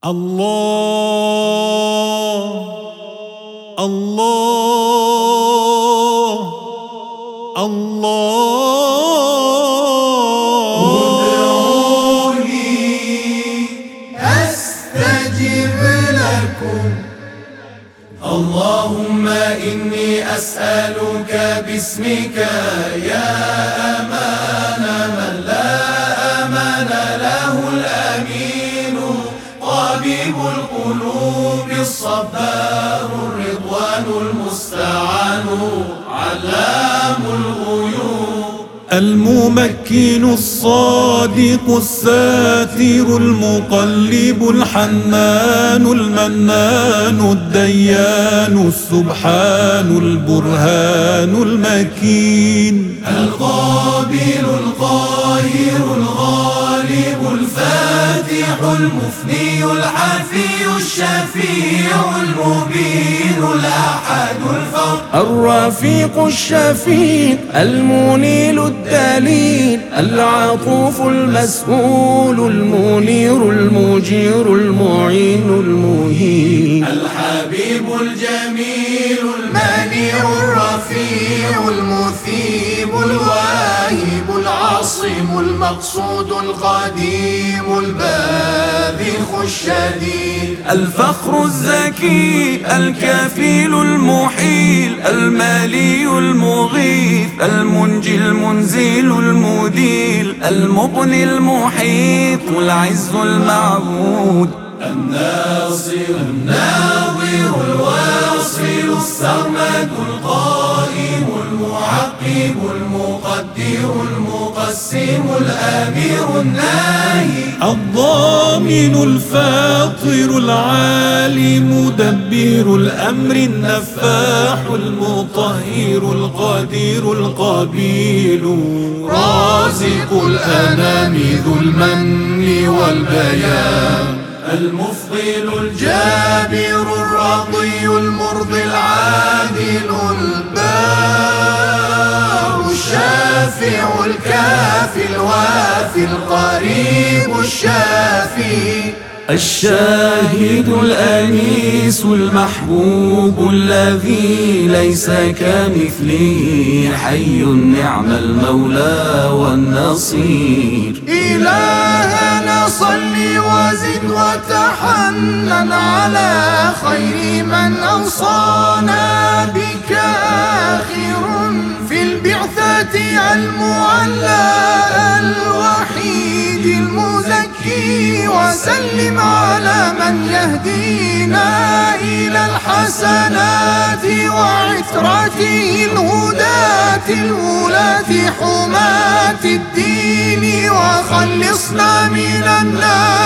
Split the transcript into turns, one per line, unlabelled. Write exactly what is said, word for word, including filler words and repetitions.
الله الله الله
ادعوني أستجب لكم. اللهم إني أسألك باسمك يا أمان من لا أمان له الأمين، طبيب القلوب الصبار الرضوان المستعان، علام الغيوب
الممكن الصادق الساتر المقلب الحنان المنان الديان السبحان البرهان المكين
القابل القاهر الغالب الفاتح المفني الحفي الشفيع المبين الأحد الفرد
الرفيق الشفيق المنيل الدليل العطوف المسؤول المنير المجير المعين المهين
الحبيب الجميل المنيع الرفيع المثيب الواهب العاصم المقصود القديم الباذخ الشديد
الفخر الزكي الكفيل المحيل المالي المغيث المنجي المنزيل المديل المغني المحيط العز المعبود
الناصر الناظر الواصل السرمد القائم المعقب المقدر المقسم الامير الناهي
الضامن الفاطر العالي مدبر الأمر النفاح المطهر القدير القبيل
رازق الأنام ذو المن والبيان المفضل الجابر الرضي المرضي العادل البار الشافع الكافي الوافي القريب الشافي
الشاهد الأنيس المحبوب الذي ليس كمثله حي نعم المولى والنصير
إلهنا صل وزد وتحنن على خير من أوصانا بك آخر في البعثة المعلى الوحيد المزكي، وسلم على من يهدينا إلى الحسنات وعترته الهداة الولاة حماة الدين، وخلصنا من النار